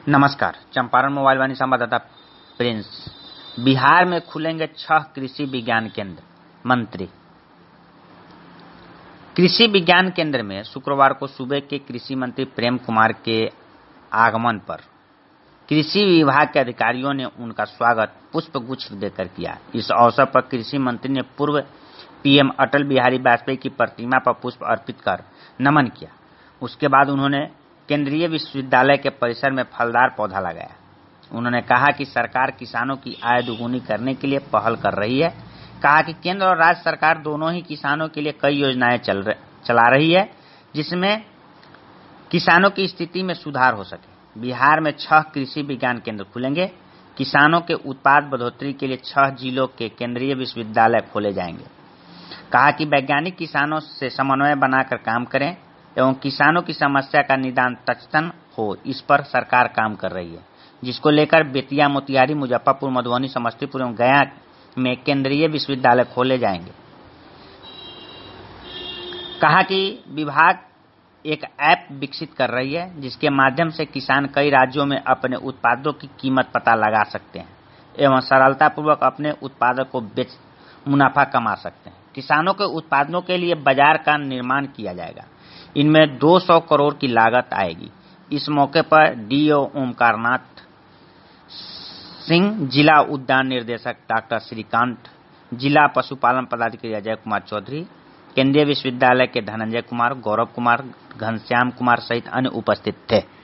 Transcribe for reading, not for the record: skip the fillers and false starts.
नमस्कार। चंपारण मोबाइल वाणी संवाददाता प्रिंस। बिहार में खुलेंगे 6 कृषि विज्ञान केंद्र, मंत्री। कृषि विज्ञान केंद्र में शुक्रवार को सूबे के कृषि मंत्री प्रेम कुमार के आगमन पर कृषि विभाग के अधिकारियों ने उनका स्वागत पुष्प गुच्छ देकर किया। इस अवसर पर कृषि मंत्री ने पूर्व पीएम अटल बिहारी वाजपेयी की प्रतिमा पर पुष्प अर्पित कर नमन किया। उसके बाद उन्होंने केंद्रीय विश्वविद्यालय के परिसर में फलदार पौधा लगाया। उन्होंने कहा कि सरकार किसानों की आय दोगुनी करने के लिए पहल कर रही है। कहा कि केंद्र और राज्य सरकार दोनों ही किसानों के लिए कई योजनाएं चला रही है, जिसमें किसानों की स्थिति में सुधार हो सके। बिहार में 6 कृषि विज्ञान केंद्र खुलेंगे। किसानों के उत्पाद बढ़ोतरी के लिए 6 जिलों के केंद्रीय विश्वविद्यालय खोले जाएंगे। कहा कि वैज्ञानिक किसानों से समन्वय बनाकर काम करें एवं किसानों की समस्या का निदान तत्क्षण हो, इस पर सरकार काम कर रही है, जिसको लेकर बेतिया, मोतिहारी, मुजफ्फरपुर, मधुबनी, समस्तीपुर एवं गया में केंद्रीय विश्वविद्यालय खोले जाएंगे। कहा कि विभाग एक ऐप विकसित कर रही है, जिसके माध्यम से किसान कई राज्यों में अपने उत्पादों की कीमत पता लगा सकते हैं एवं सरलतापूर्वक अपने उत्पादों को बेच मुनाफा कमा सकते हैं। किसानों के उत्पादों के लिए बाजार का निर्माण किया जाएगा। इनमें 200 करोड़ की लागत आएगी। इस मौके पर डीओ ओमकारनाथ सिंह, जिला उद्यान निर्देशक डॉक्टर श्रीकांत, जिला पशुपालन पदाधिकारी अजय कुमार चौधरी, केंद्रीय विश्वविद्यालय के धनंजय कुमार, गौरव कुमार, घनश्याम कुमार सहित अन्य उपस्थित थे।